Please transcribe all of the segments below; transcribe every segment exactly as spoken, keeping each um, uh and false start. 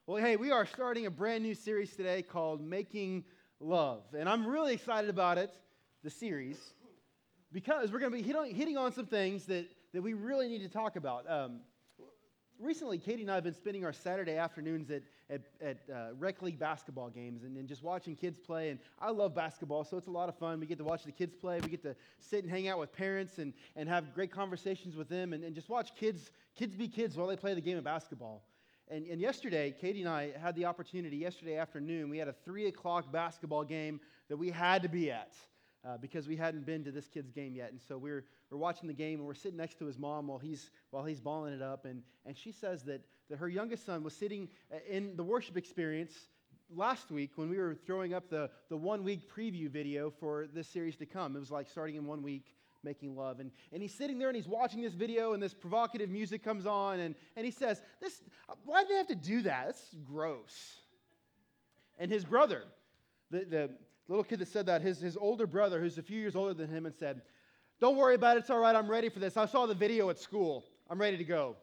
Well, hey, we are starting a brand new series today called Making Love. And I'm really excited about it, the series, because we're going to be hit on, hitting on some things that, that we really need to talk about. Um, recently, Katie and I have been spending our Saturday afternoons at, at, at uh, rec league basketball games and, and just watching kids play. And I love basketball, so it's a lot of fun. We get to watch the kids play. We get to sit and hang out with parents and, and have great conversations with them and, and just watch kids, kids be kids while they play the game of basketball. And, and yesterday, Katie and I had the opportunity, yesterday afternoon, we had a three o'clock basketball game that we had to be at uh, because we hadn't been to this kid's game yet. And so we're, we're watching the game, and we're sitting next to his mom while he's while he's balling it up. And, and she says that, that her youngest son was sitting in the worship experience last week when we were throwing up the, the one-week preview video for this series to come. It was like starting in one week. Making love. And, and he's sitting there and he's watching this video and this provocative music comes on and, and he says, "This, why do they have to do that? That's gross." And his brother, the, the little kid that said that, his, his older brother, who's a few years older than him, and said, "Don't worry about it, it's all right, I'm ready for this. I saw the video at school. I'm ready to go."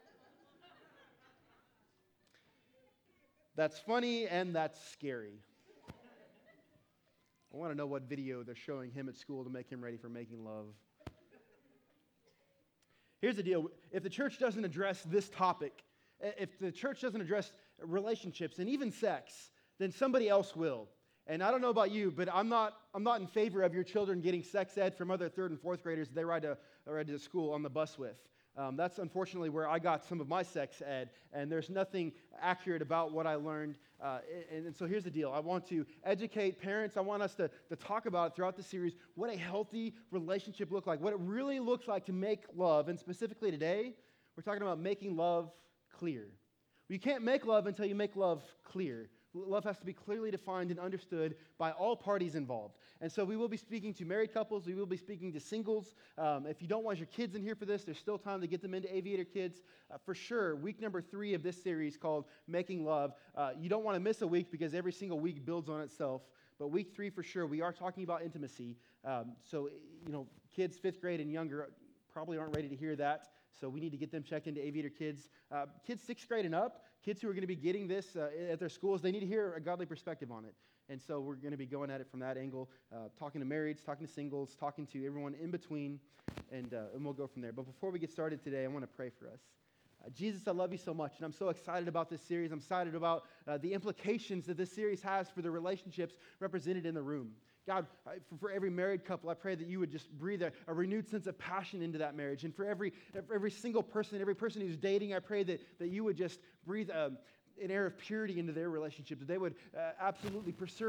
That's funny and that's scary. I want to know what video they're showing him at school to make him ready for making love. Here's the deal. If the church doesn't address this topic, if the church doesn't address relationships and even sex, then somebody else will. And I don't know about you, but I'm not I'm not in favor of your children getting sex ed from other third and fourth graders they ride to, ride to school on the bus with. Um, that's unfortunately where I got some of my sex ed, and there's nothing accurate about what I learned. Uh, and, and so here's the deal. I want to educate parents. I want us to, to talk about throughout the series what a healthy relationship looks like, what it really looks like to make love. And specifically today, we're talking about making love clear. You can't make love until you make love clear. Love has to be clearly defined and understood by all parties involved. And so we will be speaking to married couples. We will be speaking to singles. Um, if you don't want your kids in here for this, there's still time to get them into Aviator Kids. Uh, for sure, week number three of this series called Making Love. Uh, you don't want to miss a week because every single week builds on itself. But week three, for sure, we are talking about intimacy. Um, so, you know, kids fifth grade and younger probably aren't ready to hear that. So we need to get them checked into Aviator Kids. Uh, kids sixth grade and up, kids who are going to be getting this uh, at their schools, they need to hear a godly perspective on it. And so we're going to be going at it from that angle, uh, talking to marrieds, talking to singles, talking to everyone in between, and, uh, and we'll go from there. But before we get started today, I want to pray for us. Uh, Jesus, I love you so much, and I'm so excited about this series. I'm excited about uh, the implications that this series has for the relationships represented in the room. God, for, for every married couple, I pray that you would just breathe a, a renewed sense of passion into that marriage. And for every for every single person, every person who's dating, I pray that, that you would just breathe um, an air of purity into their relationship, that they would uh, absolutely pursue,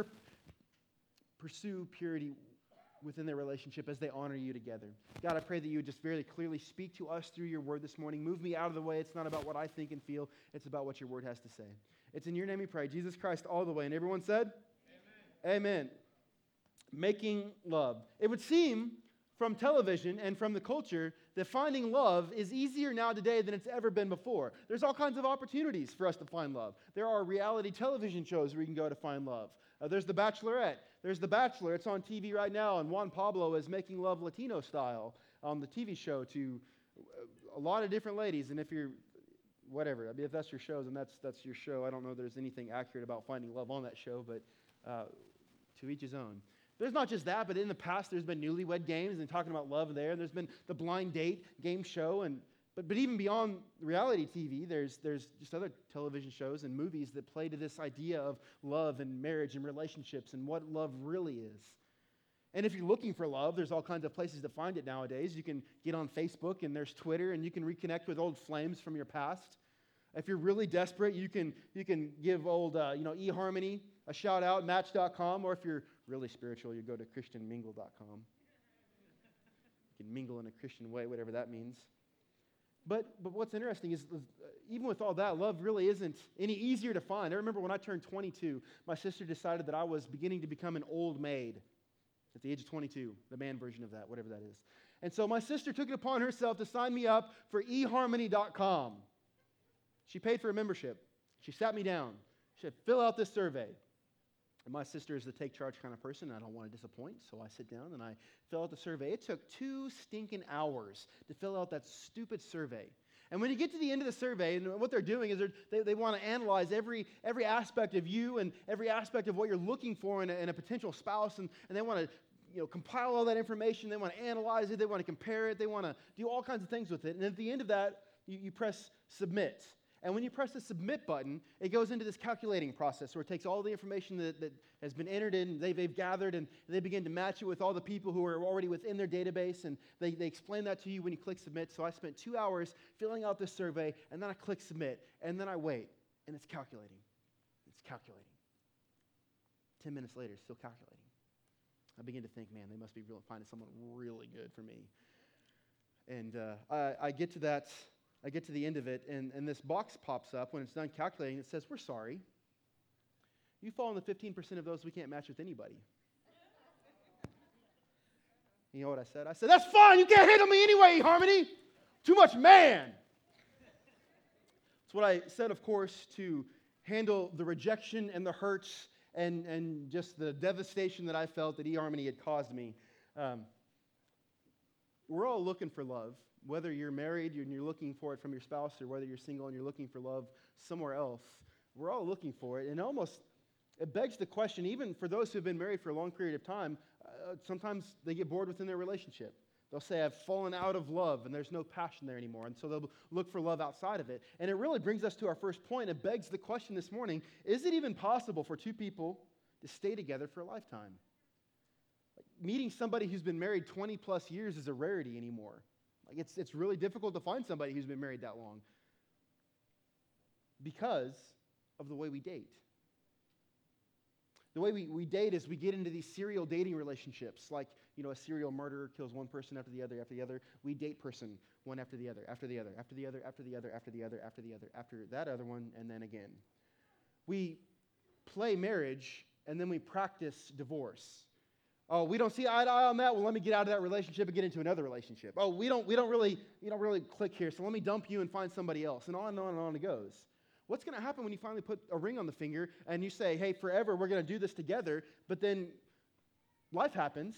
pursue purity within their relationship as they honor you together. God, I pray that you would just very clearly speak to us through your word this morning. Move me out of the way. It's not about what I think and feel. It's about what your word has to say. It's in your name we pray. Jesus Christ all the way. And everyone said? Amen. Amen. Making love. It would seem from television and from the culture that finding love is easier now today than it's ever been before. There's all kinds of opportunities for us to find love. There are reality television shows where you can go to find love. Uh, there's The Bachelorette. There's The Bachelor. It's on T V right now, and Juan Pablo is making love Latino style on the T V show to a lot of different ladies. And if you're whatever, I mean, if that's your show, then that's that's your show. I don't know if there's anything accurate about finding love on that show, but uh, to each his own. There's not just that, but in the past, there's been newlywed games and talking about love there. And there's been the blind date game show. And but but even beyond reality T V, there's there's just other television shows and movies that play to this idea of love and marriage and relationships and what love really is. And if you're looking for love, there's all kinds of places to find it nowadays. You can get on Facebook and there's Twitter, and you can reconnect with old flames from your past. If you're really desperate, you can you can give old uh, you know eHarmony a shout out, Match dot com, or if you're really spiritual, you go to Christian Mingle dot com. You can mingle in a Christian way, whatever that means. But but what's interesting is uh, even with all that, love really isn't any easier to find. I remember when I turned twenty-two, my sister decided that I was beginning to become an old maid at the age of twenty-two, the man version of that, whatever that is. And so my sister took it upon herself to sign me up for e harmony dot com. She paid for a membership. She sat me down. She said, fill out this survey. And my sister is the take charge kind of person. I don't want to disappoint, so I sit down and I fill out the survey. It took two stinking hours to fill out that stupid survey. And when you get to the end of the survey, and what they're doing is they're, they they want to analyze every every aspect of you and every aspect of what you're looking for in a, in a potential spouse, and, and they want to you know compile all that information. They want to analyze it. They want to compare it. They want to do all kinds of things with it. And at the end of that, you, you press submit. And when you press the submit button, it goes into this calculating process where it takes all the information that, that has been entered in, they, they've gathered, and they begin to match it with all the people who are already within their database, and they, they explain that to you when you click submit. So I spent two hours filling out this survey, and then I click submit, and then I wait, and it's calculating. It's calculating. Ten minutes later, it's still calculating. I begin to think, man, they must be really finding someone really good for me. And uh, I, I get to that... I get to the end of it, and, and this box pops up when it's done calculating. It says, we're sorry. You fall in the fifteen percent of those we can't match with anybody. You know what I said? I said, that's fine. You can't handle me anyway, Harmony. Too much man. That's what I said, of course, to handle the rejection and the hurts and, and just the devastation that I felt that eHarmony had caused me. Um, we're all looking for love. Whether you're married and you're looking for it from your spouse, or whether you're single and you're looking for love somewhere else, we're all looking for it. And almost, it begs the question, even for those who've been married for a long period of time, uh, sometimes they get bored within their relationship. They'll say, I've fallen out of love, and there's no passion there anymore. And so they'll look for love outside of it. And it really brings us to our first point. It begs the question this morning, is it even possible for two people to stay together for a lifetime? Like, meeting somebody who's been married twenty plus years is a rarity anymore. Like it's it's really difficult to find somebody who's been married that long because of the way we date. The way we, we date is we get into these serial dating relationships, like, you know, a serial murderer kills one person after the other, after the other. We date person one after the other, after the other, after the other, after the other, after the other, after the other, after that other one, and then again. We play marriage, and then we practice divorce. Oh, we don't see eye to eye on that. Well, let me get out of that relationship and get into another relationship. Oh, we don't we don't really you don't really click here, so let me dump you and find somebody else. And on and on and on it goes. What's going to happen when you finally put a ring on the finger and you say, hey, forever we're going to do this together, but then life happens.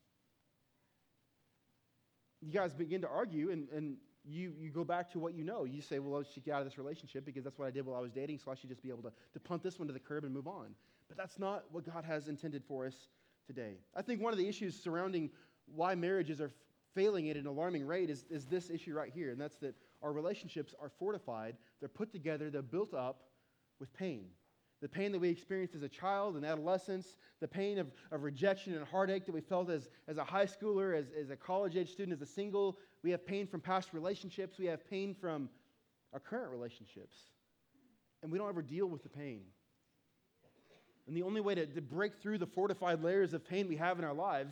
You guys begin to argue, and, and you, you go back to what you know. You say, well, I should get out of this relationship because that's what I did while I was dating, so I should just be able to, to punt this one to the curb and move on. But that's not what God has intended for us today. I think one of the issues surrounding why marriages are failing at an alarming rate is, is this issue right here, and that's that our relationships are fortified, they're put together, they're built up with pain. The pain that we experienced as a child and adolescence, the pain of, of rejection and heartache that we felt as, as a high schooler, as, as a college-age student, as a single. We have pain from past relationships. We have pain from our current relationships. And we don't ever deal with the pain. And the only way to, to break through the fortified layers of pain we have in our lives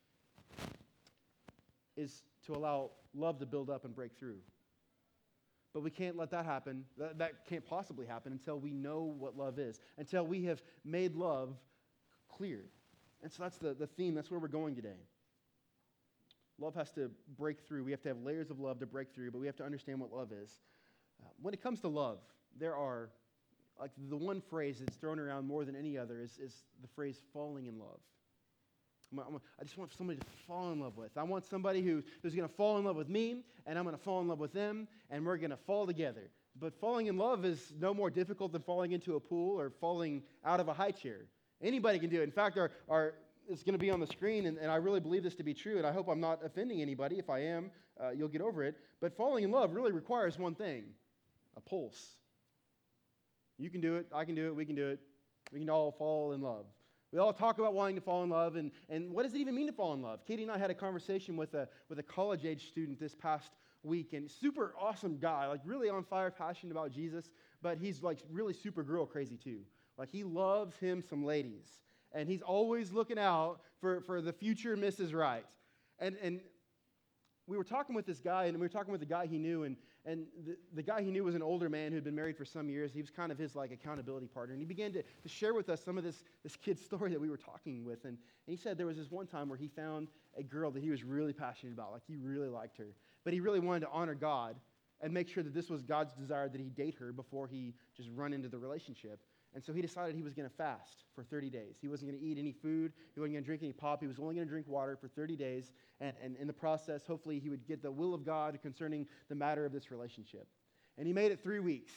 is to allow love to build up and break through. But we can't let that happen. That, that can't possibly happen until we know what love is, until we have made love clear. And so that's the, the theme. That's where we're going today. Love has to break through. We have to have layers of love to break through, but we have to understand what love is. Uh, when it comes to love, there are Like the one phrase that's thrown around more than any other is, is the phrase falling in love. I'm, I'm, I just want somebody to fall in love with. I want somebody who, who's going to fall in love with me, and I'm going to fall in love with them, and we're going to fall together. But falling in love is no more difficult than falling into a pool or falling out of a high chair. Anybody can do it. In fact, our, our, it's going to be on the screen, and, and I really believe this to be true, and I hope I'm not offending anybody. If I am, uh, you'll get over it. But falling in love really requires one thing, a pulse. You can do it, I can do it, we can do it. We can all fall in love. We all talk about wanting to fall in love, and, and what does it even mean to fall in love? Katie and I had a conversation with a with a college-age student this past week, and super awesome guy, like really on fire, passionate about Jesus, but he's like really super girl crazy too. Like he loves him some ladies, and he's always looking out for, for the future Missus Right. And and we were talking with this guy, and we were talking with the guy he knew, and And the, the guy he knew was an older man who'd been married for some years. He was kind of his like accountability partner. And he began to, to share with us some of this, this kid's story that we were talking with. And, and he said there was this one time where he found a girl that he was really passionate about. Like he really liked her. But he really wanted to honor God and make sure that this was God's desire that he date her before he just run into the relationship. And so he decided he was going to fast for thirty days. He wasn't going to eat any food. He wasn't going to drink any pop. He was only going to drink water for thirty days. And, and in the process, hopefully, he would get the will of God concerning the matter of this relationship. And he made it three weeks.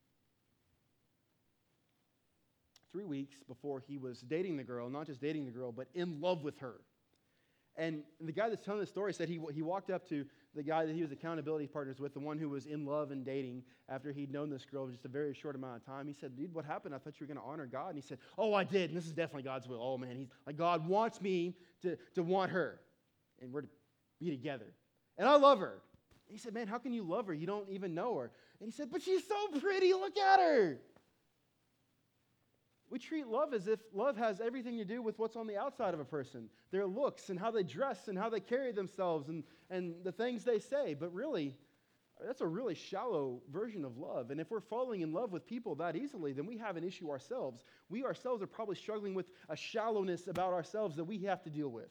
Three weeks before he was dating the girl, not just dating the girl, but in love with her. And the guy that's telling the story said he, he walked up to the guy that he was accountability partners with, the one who was in love and dating after he'd known this girl for just a very short amount of time. He said, dude, what happened? I thought you were going to honor God. And he said, oh, I did. And this is definitely God's will. Oh, man, he's like, God wants me to, to want her. And we're to be together. And I love her. And he said, man, how can you love her? You don't even know her. And he said, but she's so pretty. Look at her. We treat love as if love has everything to do with what's on the outside of a person, their looks and how they dress and how they carry themselves and, and the things they say. But really, that's a really shallow version of love. And if we're falling in love with people that easily, then we have an issue ourselves. We ourselves are probably struggling with a shallowness about ourselves that we have to deal with.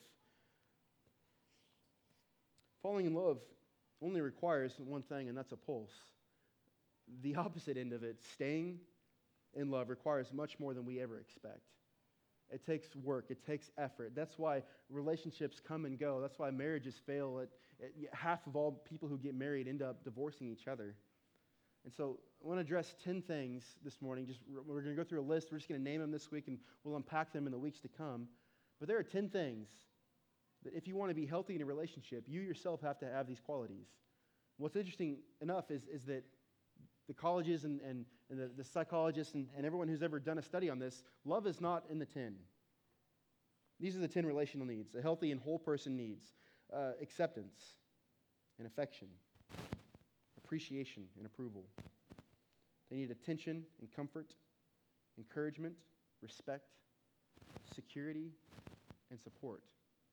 Falling in love only requires one thing, and that's a pulse. The opposite end of it, staying in love, requires much more than we ever expect. It takes work. It takes effort. That's why relationships come and go. That's why marriages fail. At, at half of all people who get married end up divorcing each other. And so I want to address ten things this morning. Just we're going to go through a list. We're just going to name them this week, and we'll unpack them in the weeks to come. But there are ten things that if you want to be healthy in a relationship, you yourself have to have these qualities. What's interesting enough is, is that the colleges and, and, and the, the psychologists and, and everyone who's ever done a study on this, love is not in the ten. These are the ten relational needs. A healthy and whole person needs uh, acceptance and affection, appreciation and approval. They need attention and comfort, encouragement, respect, security, and support.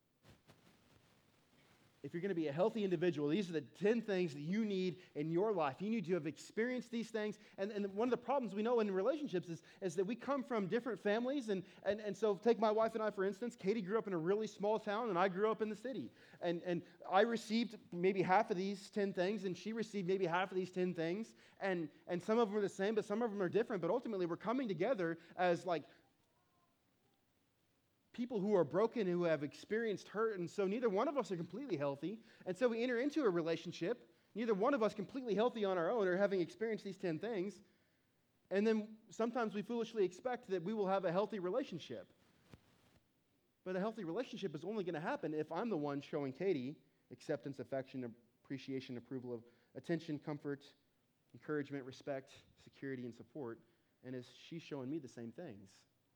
If you're going to be a healthy individual, these are the ten things that you need in your life. You need to have experienced these things. And, and one of the problems we know in relationships is, is that we come from different families. And, and, and so take my wife and I, for instance. Katie grew up in a really small town, and I grew up in the city. And, and I received maybe half of these ten things, and she received maybe half of these ten things. And, and some of them are the same, but some of them are different. But ultimately, we're coming together as like people who are broken, who have experienced hurt, and so neither one of us are completely healthy. And so we enter into a relationship, neither one of us completely healthy on our own or having experienced these ten things. And then sometimes we foolishly expect that we will have a healthy relationship. But a healthy relationship is only going to happen if I'm the one showing Katie acceptance, affection, appreciation, approval of attention, comfort, encouragement, respect, security, and support, and as she's showing me the same things.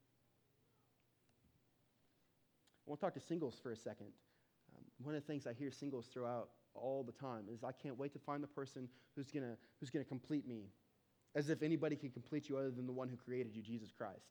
I want to talk to singles for a second. Um, one of the things I hear singles throw out all the time is, I can't wait to find the person who's going to who's going to complete me. As if anybody can complete you other than the one who created you, Jesus Christ.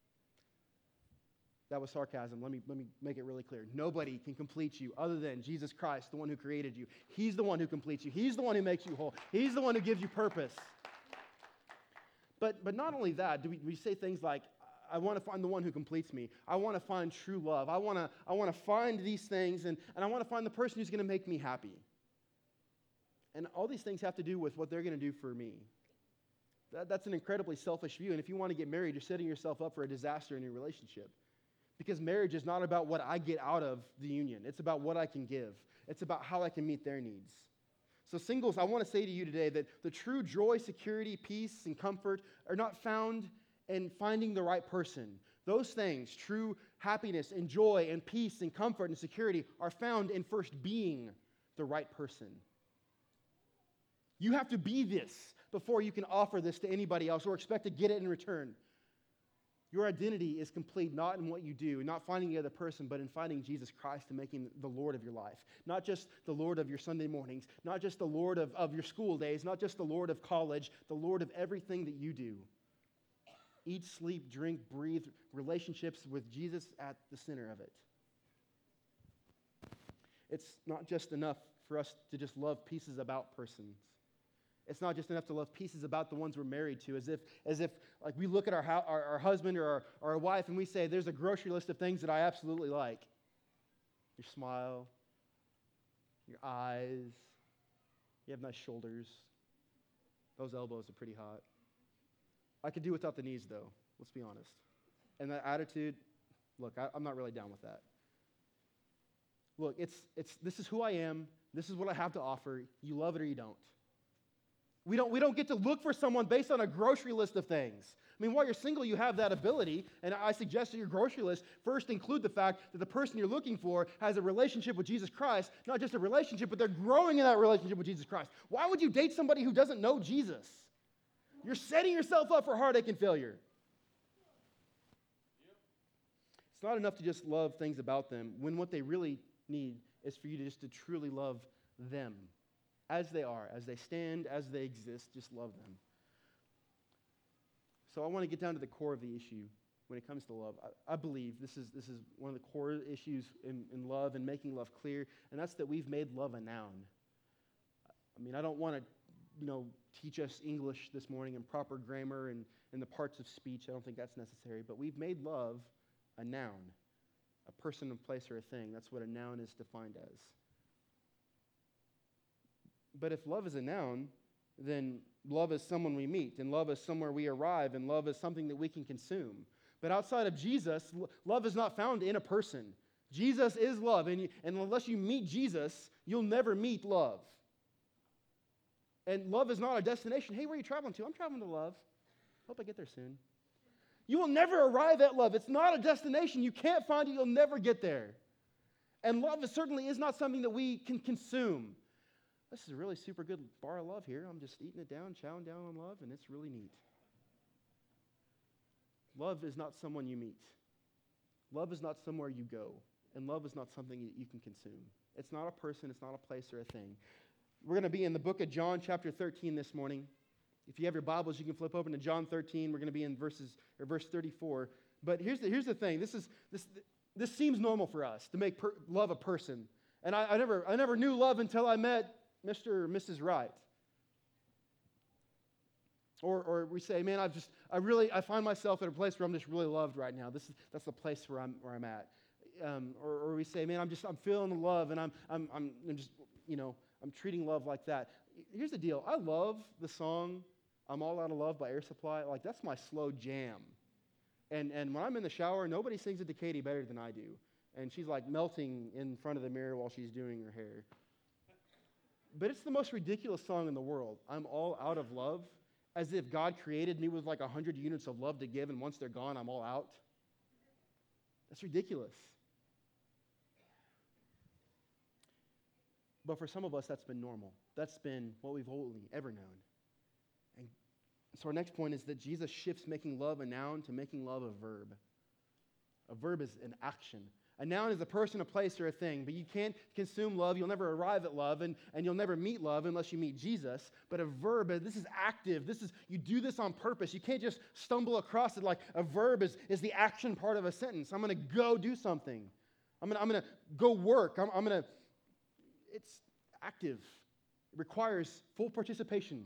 That was sarcasm. Let me, let me make it really clear. Nobody can complete you other than Jesus Christ, the one who created you. He's the one who completes you. He's the one who makes you whole. He's the one who gives you purpose. But, but not only that, do we, we say things like, I want to find the one who completes me. I want to find true love. I want to, I want to find these things, and, and I want to find the person who's going to make me happy. And all these things have to do with what they're going to do for me. That, that's an incredibly selfish view. And if you want to get married, you're setting yourself up for a disaster in your relationship. Because marriage is not about what I get out of the union. It's about what I can give. It's about how I can meet their needs. So singles, I want to say to you today that the true joy, security, peace, and comfort are not found in finding the right person. Those things, true happiness and joy and peace and comfort and security, are found in first being the right person. You have to be this before you can offer this to anybody else or expect to get it in return. Your identity is complete not in what you do, not finding the other person, but in finding Jesus Christ and making the Lord of your life. Not just the Lord of your Sunday mornings, not just the Lord of, of your school days, not just the Lord of college, the Lord of everything that you do. Eat, sleep, drink, breathe, relationships with Jesus at the center of it. It's not just enough for us to just love pieces about persons. It's not just enough to love pieces about the ones we're married to, as if, as if like we look at our, our, our husband or our, or our wife and we say, there's a grocery list of things that I absolutely like. Your smile, your eyes, you have nice shoulders. Those elbows are pretty hot. I could do without the knees, though. Let's be honest. And that attitude, look, I, I'm not really down with that. Look, it's it's this is who I am. This is what I have to offer. You love it or you don't. We don't, we don't get to look for someone based on a grocery list of things. I mean, while you're single, you have that ability, and I suggest that your grocery list first include the fact that the person you're looking for has a relationship with Jesus Christ, not just a relationship, but they're growing in that relationship with Jesus Christ. Why would you date somebody who doesn't know Jesus? You're setting yourself up for heartache and failure. It's not enough to just love things about them when what they really need is for you to just to truly love them as they are, as they stand, as they exist. Just love them. So I want to get down to the core of the issue when it comes to love. I, I believe this is this is one of the core issues in, in love and making love clear, and that's that we've made love a noun. I mean, I don't want to, you know, teach us English this morning and proper grammar and, and the parts of speech. I don't think that's necessary, but we've made love a noun, a person, a place, or a thing. That's what a noun is defined as. But if love is a noun, then love is someone we meet, and love is somewhere we arrive, and love is something that we can consume. But outside of Jesus, love is not found in a person. Jesus is love, and, you, and unless you meet Jesus, you'll never meet love. And love is not a destination. Hey, where are you traveling to? I'm traveling to love. Hope I get there soon. You will never arrive at love. It's not a destination. You can't find it. You'll never get there. And love is certainly is not something that we can consume. This is a really super good bar of love here. I'm just eating it down, chowing down on love, and it's really neat. Love is not someone you meet. Love is not somewhere you go. And love is not something that you can consume. It's not a person. It's not a place or a thing. We're going to be in the book of John chapter thirteen this morning. If you have your Bibles, you can flip open to John thirteen. We're going to be in verses or verse thirty-four. But here's the, here's the thing. This is this this seems normal for us to make per, love a person. And I, I never I never knew love until I met Mister or Missus Right. Or or we say, man, I've just I really I find myself at a place where I'm just really loved right now. This is that's the place where I'm where I'm at. Um, or, or we say, man, I'm just I'm feeling the love, and I'm I'm I'm, I'm just you know I'm treating love like that. Here's the deal. I love the song "I'm All Out of Love" by Air Supply. Like, that's my slow jam. And and when I'm in the shower, nobody sings it to Katie better than I do. And she's like melting in front of the mirror while she's doing her hair. But it's the most ridiculous song in the world. I'm all out of love, as if God created me with like one hundred units of love to give, and once they're gone, I'm all out. That's ridiculous. But for some of us, that's been normal. That's been what we've only ever known. And so our next point is that Jesus shifts making love a noun to making love a verb. A verb is an action. A noun is a person, a place, or a thing. But you can't consume love. You'll never arrive at love, and, and you'll never meet love unless you meet Jesus. But a verb, this is active. This is you do this on purpose. You can't just stumble across it like a verb is, is the action part of a sentence. I'm going to go do something. I'm going to I'm going to go work. I'm, I'm going to... It's active. It requires full participation.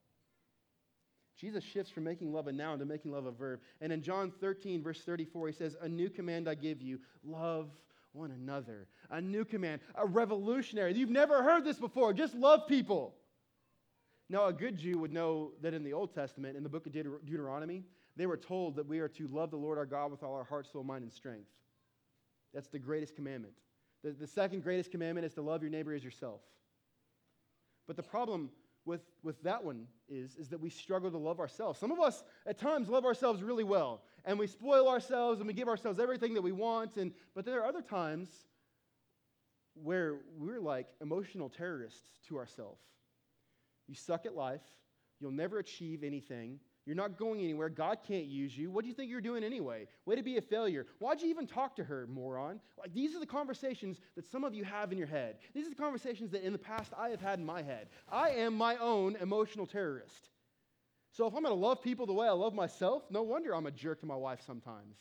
Jesus shifts from making love a noun to making love a verb. And in John thirteen, verse thirty-four, he says, "A new command I give you, love one another." A new command, a revolutionary. You've never heard this before. Just love people. Now, a good Jew would know that in the Old Testament, in the book of Deut- Deuteronomy, they were told that we are to love the Lord our God with all our heart, soul, mind, and strength. That's the greatest commandment. The, the second greatest commandment is to love your neighbor as yourself. But the problem with, with that one is, is that we struggle to love ourselves. Some of us, at times, love ourselves really well. And we spoil ourselves, and we give ourselves everything that we want. And But there are other times where we're like emotional terrorists to ourselves. You suck at life. You'll never achieve anything. You're not going anywhere. God can't use you. What do you think you're doing anyway? Way to be a failure. Why'd you even talk to her, moron? Like, these are the conversations that some of you have in your head. These are the conversations that in the past I have had in my head. I am my own emotional terrorist. So if I'm going to love people the way I love myself, no wonder I'm a jerk to my wife sometimes.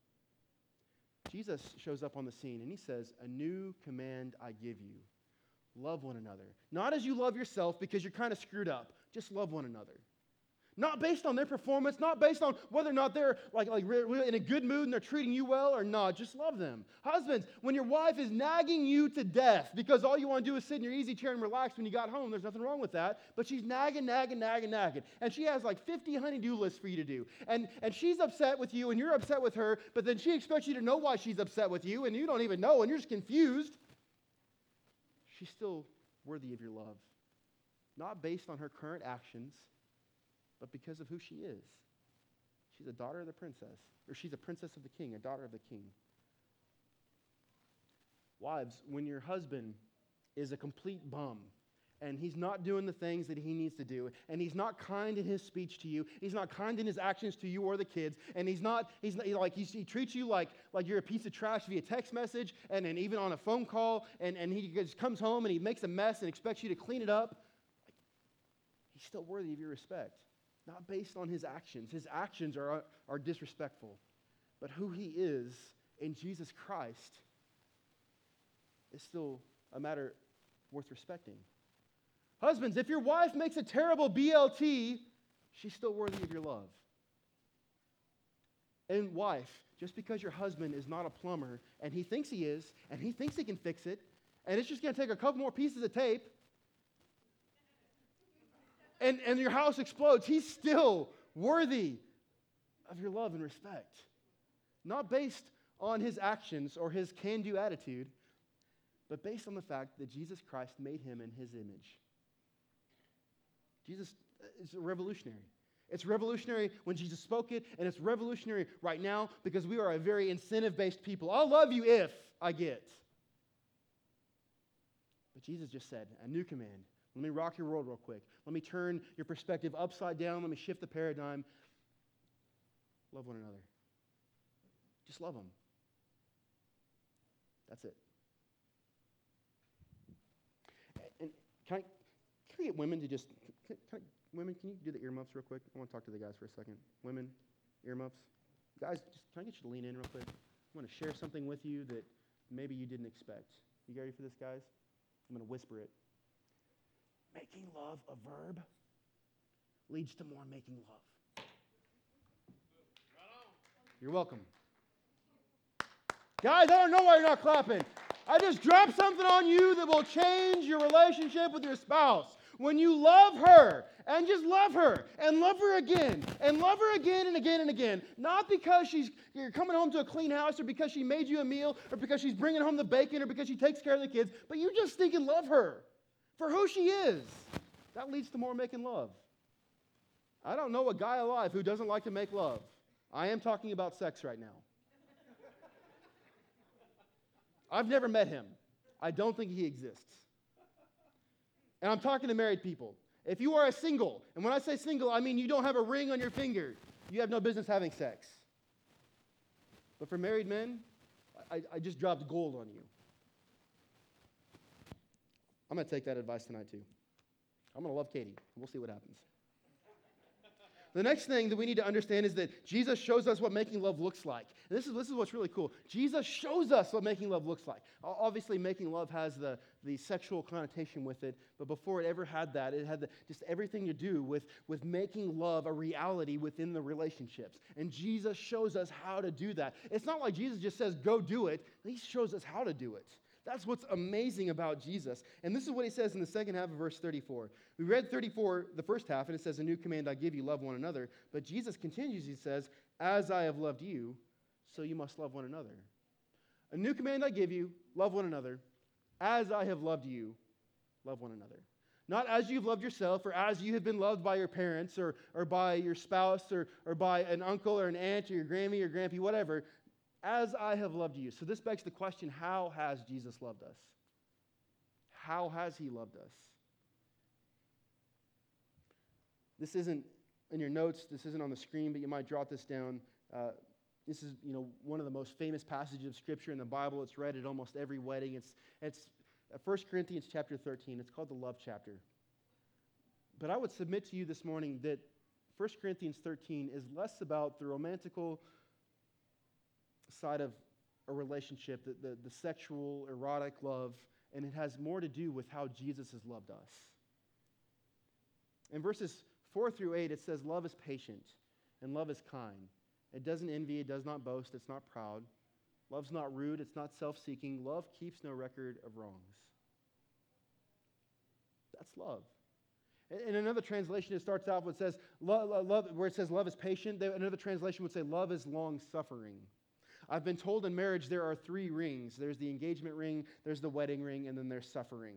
Jesus shows up on the scene and he says, "A new command I give you. Love one another." Not as you love yourself because you're kind of screwed up. Just love one another. Not based on their performance, not based on whether or not they're like, like in a good mood and they're treating you well or not. Just love them. Husbands, when your wife is nagging you to death because all you want to do is sit in your easy chair and relax when you got home, there's nothing wrong with that. But she's nagging, nagging, nagging, nagging. And she has like fifty honey-do lists for you to do. And, and she's upset with you and you're upset with her, but then she expects you to know why she's upset with you and you don't even know and you're just confused. She's still worthy of your love. Not based on her current actions, but because of who she is. She's a daughter of the princess, or she's a princess of the king, a daughter of the king. Wives, when your husband is a complete bum, and he's not doing the things that he needs to do, and he's not kind in his speech to you, he's not kind in his actions to you or the kids, and he's not, he's not, like, he's, he treats you like, like you're a piece of trash via text message, and, and even on a phone call, and, and he just comes home and he makes a mess and expects you to clean it up, he's still worthy of your respect. Not based on his actions. His actions are, are disrespectful. But who he is in Jesus Christ is still a matter worth respecting. Husbands, if your wife makes a terrible B L T, she's still worthy of your love. And wife, just because your husband is not a plumber, and he thinks he is, and he thinks he can fix it, and it's just going to take a couple more pieces of tape, And, and your house explodes, he's still worthy of your love and respect. Not based on his actions or his can-do attitude, but based on the fact that Jesus Christ made him in his image. Jesus is revolutionary. It's revolutionary when Jesus spoke it, and it's revolutionary right now because we are a very incentive-based people. I'll love you if I get. But Jesus just said, a new command. Let me rock your world real quick. Let me turn your perspective upside down. Let me shift the paradigm. Love one another. Just love them. That's it. And can I, can I get women to just, can, can I, women, can you do the earmuffs real quick? I want to talk to the guys for a second. Women, earmuffs. Guys, just, can I get you to lean in real quick? I want to share something with you that maybe you didn't expect. You ready for this, guys? I'm going to whisper it. Making love a verb leads to more making love. You're welcome. Guys, I don't know why you're not clapping. I just dropped something on you that will change your relationship with your spouse. When you love her, and just love her, and love her again, and love her again and again and again, not because she's you're coming home to a clean house, or because she made you a meal, or because she's bringing home the bacon, or because she takes care of the kids, but you just think and love her for who she is. That leads to more making love. I don't know a guy alive who doesn't like to make love. I am talking about sex right now. I've never met him. I don't think he exists. And I'm talking to married people. If you are a single, and when I say single, I mean you don't have a ring on your finger, you have no business having sex. But for married men, I, I just dropped gold on you. I'm going to take that advice tonight too. I'm going to love Katie. We'll see what happens. The next thing that we need to understand is that Jesus shows us what making love looks like. And this is, this is what's really cool. Jesus shows us what making love looks like. Obviously, making love has the, the sexual connotation with it, but before it ever had that, it had the, just everything to do with, with making love a reality within the relationships. And Jesus shows us how to do that. It's not like Jesus just says, go do it. He shows us how to do it. That's what's amazing about Jesus. And this is what he says in the second half of verse thirty-four. We read thirty-four, the first half, and it says, a new command I give you, love one another. But Jesus continues, he says, as I have loved you, so you must love one another. A new command I give you, love one another. As I have loved you, love one another. Not as you've loved yourself, or as you have been loved by your parents, or, or by your spouse, or, or by an uncle, or an aunt, or your Grammy, or Grampy, whatever. As I have loved you. So this begs the question, how has Jesus loved us? How has he loved us? This isn't in your notes, this isn't on the screen, but you might jot this down. Uh, this is, you know, one of the most famous passages of Scripture in the Bible. It's read at almost every wedding. It's, it's First Corinthians chapter thirteen. It's called the love chapter. But I would submit to you this morning that First Corinthians thirteen is less about the romantical side of a relationship, the, the, the sexual, erotic love, and it has more to do with how Jesus has loved us. In verses four through eight, it says, love is patient and love is kind. It doesn't envy, it does not boast, it's not proud. Love's not rude, it's not self-seeking. Love keeps no record of wrongs. That's love. In another translation, it starts out with it says, love, love, where it says love is patient. Another translation would say love is long-suffering. I've been told in marriage there are three rings. There's the engagement ring, there's the wedding ring, and then there's suffering.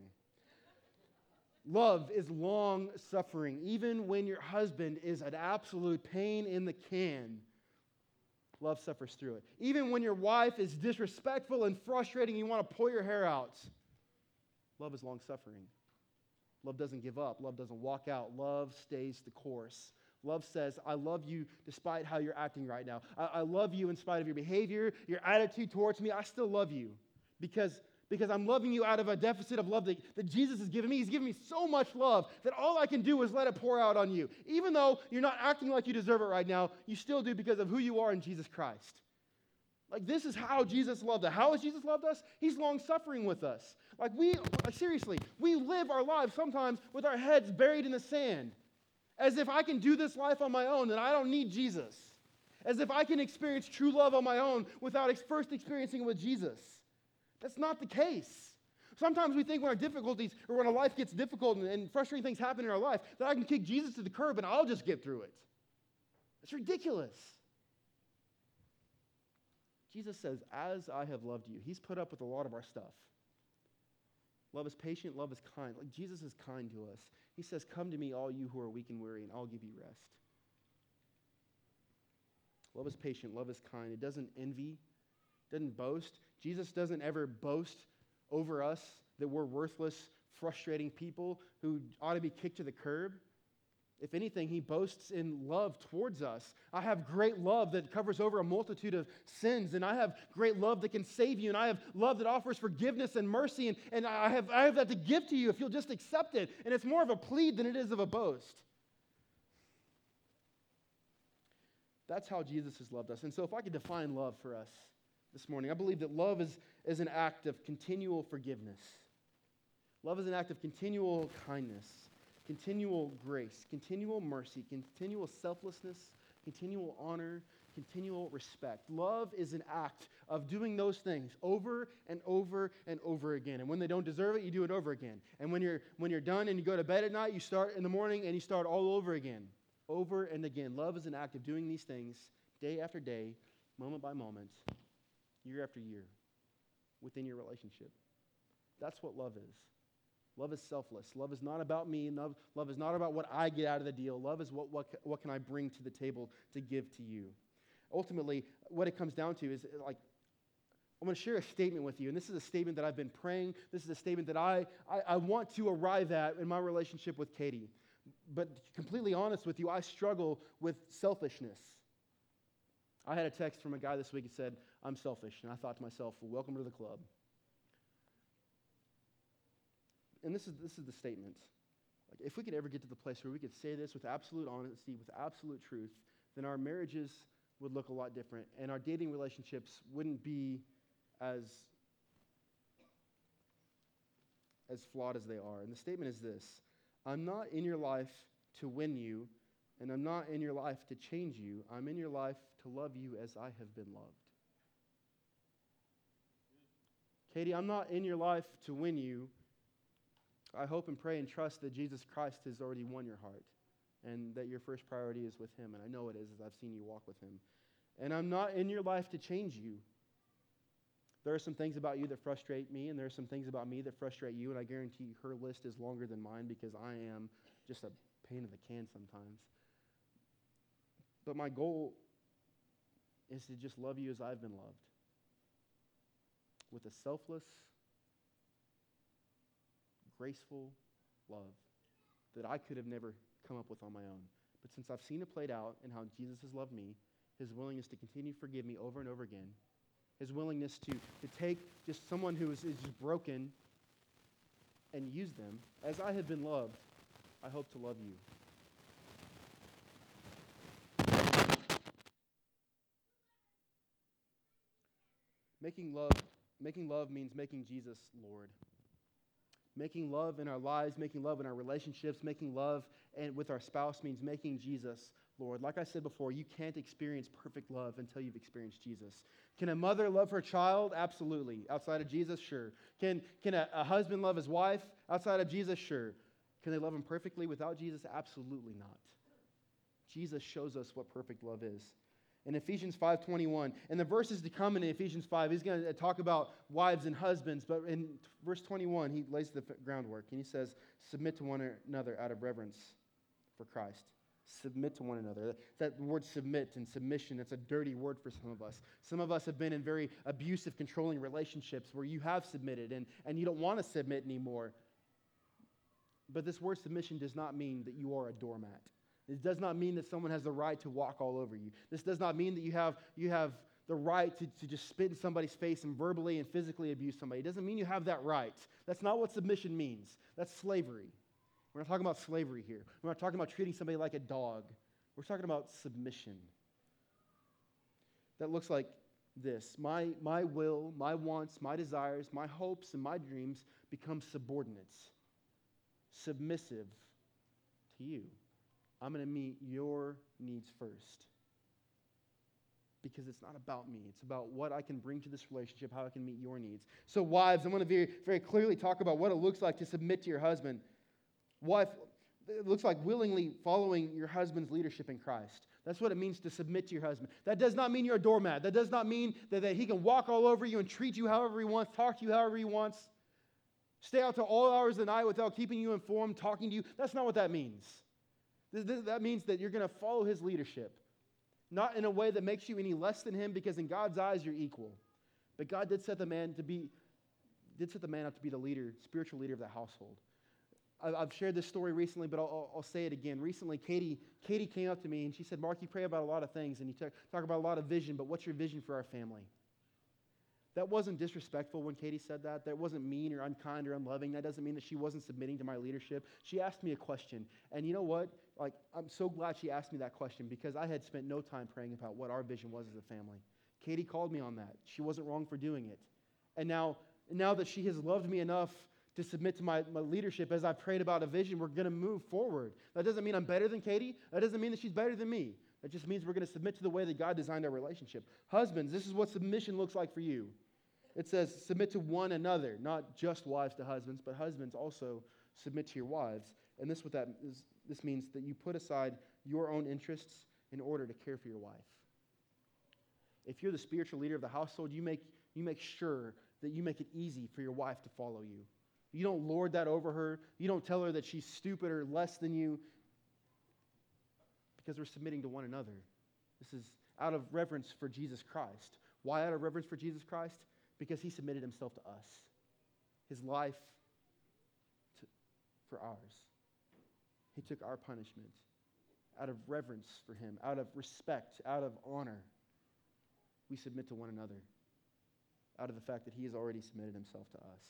Love is long-suffering. Even when your husband is an absolute pain in the can, love suffers through it. Even when your wife is disrespectful and frustrating, you want to pull your hair out, love is long-suffering. Love doesn't give up. Love doesn't walk out. Love stays the course. Love says, I love you despite how you're acting right now. I, I love you in spite of your behavior, your attitude towards me. I still love you because, because I'm loving you out of a deficit of love that, that Jesus has given me. He's given me so much love that all I can do is let it pour out on you. Even though you're not acting like you deserve it right now, you still do because of who you are in Jesus Christ. Like, this is how Jesus loved us. How has Jesus loved us? He's long-suffering with us. Like, we, like, seriously, we live our lives sometimes with our heads buried in the sand. As if I can do this life on my own and I don't need Jesus. As if I can experience true love on my own without ex- first experiencing it with Jesus. That's not the case. Sometimes we think when our difficulties or when our life gets difficult and, and frustrating things happen in our life that I can kick Jesus to the curb and I'll just get through it. It's ridiculous. Jesus says, as I have loved you. He's put up with a lot of our stuff. Love is patient, love is kind. Like, Jesus is kind to us. He says, come to me, all you who are weak and weary, and I'll give you rest. Love is patient, love is kind. It doesn't envy, doesn't boast. Jesus doesn't ever boast over us that we're worthless, frustrating people who ought to be kicked to the curb. If anything, he boasts in love towards us. I have great love that covers over a multitude of sins, and I have great love that can save you, and I have love that offers forgiveness and mercy, and, and I, have, I have that to give to you if you'll just accept it. And it's more of a plead than it is of a boast. That's how Jesus has loved us. And so if I could define love for us this morning, I believe that love is, is an act of continual forgiveness. Love is an act of continual kindness. Continual grace, continual mercy, continual selflessness, continual honor, continual respect. Love is an act of doing those things over and over and over again. And when they don't deserve it, you do it over again. And when you're when you're done and you go to bed at night, you start in the morning and you start all over again. Over and again. Love is an act of doing these things day after day, moment by moment, year after year, within your relationship. That's what love is. Love is selfless. Love is not about me. Love, love is not about what I get out of the deal. Love is what, what, what can I bring to the table to give to you. Ultimately, what it comes down to is, like, I'm going to share a statement with you, and this is a statement that I've been praying. This is a statement that I, I, I want to arrive at in my relationship with Katie. But completely honest with you, I struggle with selfishness. I had a text from a guy this week that said, I'm selfish. And I thought to myself, well, welcome to the club. And this is this is the statement. Like, if we could ever get to the place where we could say this with absolute honesty, with absolute truth, then our marriages would look a lot different, and our dating relationships wouldn't be as as flawed as they are. And the statement is this: I'm not in your life to win you, and I'm not in your life to change you. I'm in your life to love you as I have been loved. Katie, I'm not in your life to win you. I hope and pray and trust that Jesus Christ has already won your heart and that your first priority is with him. And I know it is, as I've seen you walk with him. And I'm not in your life to change you. There are some things about you that frustrate me, and there are some things about me that frustrate you, and I guarantee you her list is longer than mine because I am just a pain in the can sometimes. But my goal is to just love you as I've been loved, with a selfless, graceful love that I could have never come up with on my own. But since I've seen it played out in how Jesus has loved me, his willingness to continue to forgive me over and over again, his willingness to, to take just someone who is, is just broken and use them, as I have been loved, I hope to love you. Making love, making love means making Jesus Lord. Making love in our lives, making love in our relationships, making love and with our spouse means making Jesus Lord. Like I said before, you can't experience perfect love until you've experienced Jesus. Can a mother love her child? Absolutely. Outside of Jesus? Sure. Can, can a, a husband love his wife? Outside of Jesus? Sure. Can they love him perfectly without Jesus? Absolutely not. Jesus shows us what perfect love is. In Ephesians five twenty-one, and the verses to come in Ephesians five, he's going to talk about wives and husbands, but in verse twenty-one, he lays the groundwork, and he says, submit to one another out of reverence for Christ. Submit to one another. That word submit and submission, that's a dirty word for some of us. Some of us have been in very abusive, controlling relationships where you have submitted, and, and you don't want to submit anymore. But this word submission does not mean that you are a doormat. It does not mean that someone has the right to walk all over you. This does not mean that you have, you have the right to, to just spit in somebody's face and verbally and physically abuse somebody. It doesn't mean you have that right. That's not what submission means. That's slavery. We're not talking about slavery here. We're not talking about treating somebody like a dog. We're talking about submission. That looks like this. My, my will, my wants, my desires, my hopes, and my dreams become subordinates, submissive to you. I'm going to meet your needs first. Because it's not about me. It's about what I can bring to this relationship, how I can meet your needs. So wives, I'm going to very, very clearly talk about what it looks like to submit to your husband. Wife, it looks like willingly following your husband's leadership in Christ. That's what it means to submit to your husband. That does not mean you're a doormat. That does not mean that, that he can walk all over you and treat you however he wants, talk to you however he wants, stay out till all hours of the night without keeping you informed, talking to you. That's not what that means. That means that you're going to follow his leadership. Not in a way that makes you any less than him, because in God's eyes you're equal. But God did set the man to be, did set the man up to be the leader, spiritual leader of the household. I've shared this story recently, but I'll, I'll say it again. Recently, Katie, Katie came up to me and she said, Mark, you pray about a lot of things and you talk, talk about a lot of vision, but what's your vision for our family? That wasn't disrespectful when Katie said that. That wasn't mean or unkind or unloving. That doesn't mean that she wasn't submitting to my leadership. She asked me a question. And you know what? Like, I'm so glad she asked me that question, because I had spent no time praying about what our vision was as a family. Katie called me on that. She wasn't wrong for doing it. And now, now that she has loved me enough to submit to my, my leadership as I prayed about a vision, we're going to move forward. That doesn't mean I'm better than Katie. That doesn't mean that she's better than me. That just means we're going to submit to the way that God designed our relationship. Husbands, this is what submission looks like for you. It says submit to one another, not just wives to husbands, but husbands also submit to your wives. And this what that is, this means that you put aside your own interests in order to care for your wife. If you're the spiritual leader of the household, you make you make sure that you make it easy for your wife to follow you. You don't lord that over her. You don't tell her that she's stupid or less than you, because we're submitting to one another. This is out of reverence for Jesus Christ. Why out of reverence for Jesus Christ? Because he submitted himself to us. His life to, for ours. He took our punishment out of reverence for him, out of respect, out of honor. We submit to one another out of the fact that he has already submitted himself to us.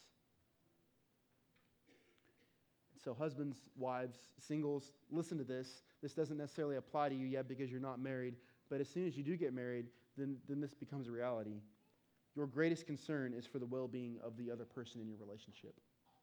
So husbands, wives, singles, listen to this. This doesn't necessarily apply to you yet because you're not married, but as soon as you do get married, then, then this becomes a reality. Your greatest concern is for the well-being of the other person in your relationship.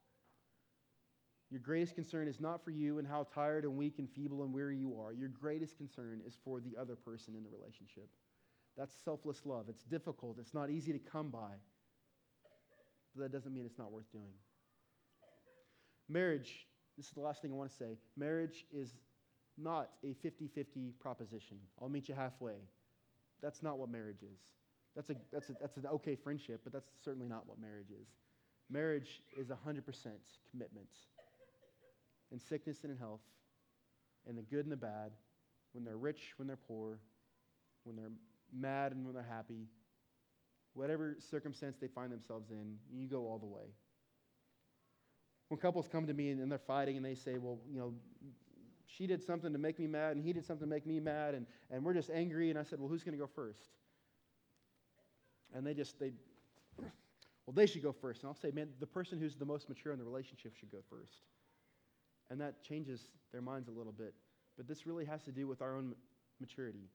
Your greatest concern is not for you and how tired and weak and feeble and weary you are. Your greatest concern is for the other person in the relationship. That's selfless love. It's difficult. It's not easy to come by. But that doesn't mean it's not worth doing. Marriage, this is the last thing I want to say. Marriage is not a fifty-fifty proposition. I'll meet you halfway. That's not what marriage is. That's a that's a, that's an okay friendship, but that's certainly not what marriage is. Marriage is one hundred percent commitment. In sickness and in health, in the good and the bad, when they're rich, when they're poor, when they're mad and when they're happy, whatever circumstance they find themselves in, you go all the way. When couples come to me and they're fighting and they say, well, you know, she did something to make me mad and he did something to make me mad and, and we're just angry, and I said, well, who's going to go first? And they just, they, well, they should go first. And I'll say, man, the person who's the most mature in the relationship should go first. And that changes their minds a little bit. But this really has to do with our own maturity.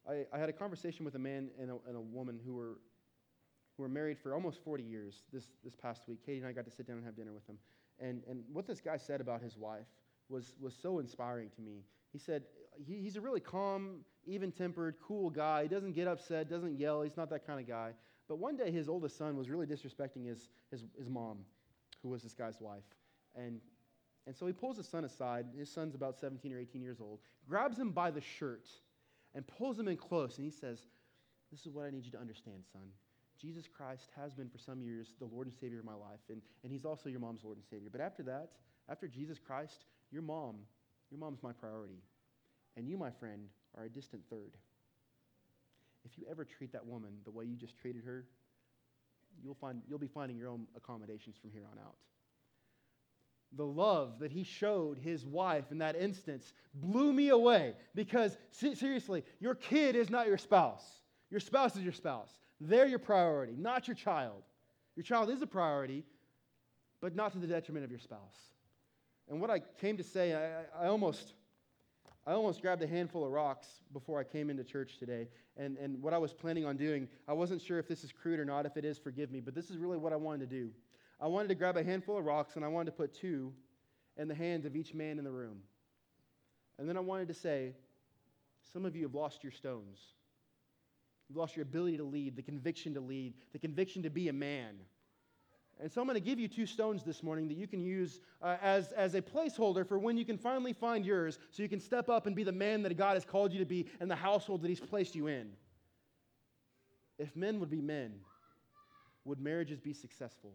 I, I had a conversation with a man and a, and a woman who were who were married for almost forty years this, this past week. Katie and I got to sit down and have dinner with them. And, and what this guy said about his wife was, was so inspiring to me. He said, he, he's a really calm, even-tempered, cool guy. He doesn't get upset, doesn't yell. He's not that kind of guy. But one day his oldest son was really disrespecting his, his, his mom, who was this guy's wife. And, and so he pulls his son aside. His son's about seventeen or eighteen years old, grabs him by the shirt and pulls him in close. And he says, this is what I need you to understand, son. Jesus Christ has been for some years the Lord and Savior of my life, and, and he's also your mom's Lord and Savior. But after that, after Jesus Christ, your mom, your mom's my priority. And you, my friend, are a distant third. If you ever treat that woman the way you just treated her, you'll find you'll be finding your own accommodations from here on out. The love that he showed his wife in that instance blew me away, because seriously, your kid is not your spouse. Your spouse is your spouse. They're your priority, not your child. Your child is a priority, but not to the detriment of your spouse. And what I came to say, I, I almost I almost grabbed a handful of rocks before I came into church today. And, and what I was planning on doing, I wasn't sure if this is crude or not. If it is, forgive me. But this is really what I wanted to do. I wanted to grab a handful of rocks, and I wanted to put two in the hands of each man in the room. And then I wanted to say, some of you have lost your stones. You've lost your ability to lead, the conviction to lead, the conviction to be a man. And so I'm going to give you two stones this morning that you can use uh, as, as a placeholder for when you can finally find yours, so you can step up and be the man that God has called you to be and the household that he's placed you in. If men would be men, would marriages be successful?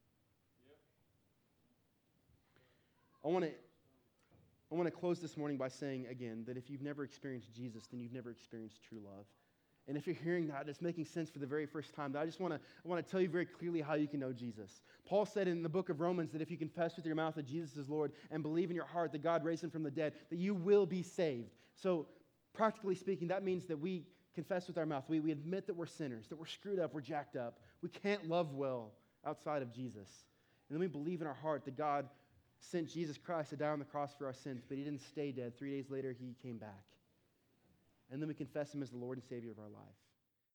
I want to I want to close this morning by saying again that if you've never experienced Jesus, then you've never experienced true love. And if you're hearing that, it's making sense for the very first time. I just want to I want to tell you very clearly how you can know Jesus. Paul said in the book of Romans that if you confess with your mouth that Jesus is Lord and believe in your heart that God raised him from the dead, that you will be saved. So practically speaking, that means that we confess with our mouth. We, we admit that we're sinners, that we're screwed up, we're jacked up. We can't love well outside of Jesus. And then we believe in our heart that God sent Jesus Christ to die on the cross for our sins, but he didn't stay dead. Three days later, he came back. And then we confess him as the Lord and Savior of our life.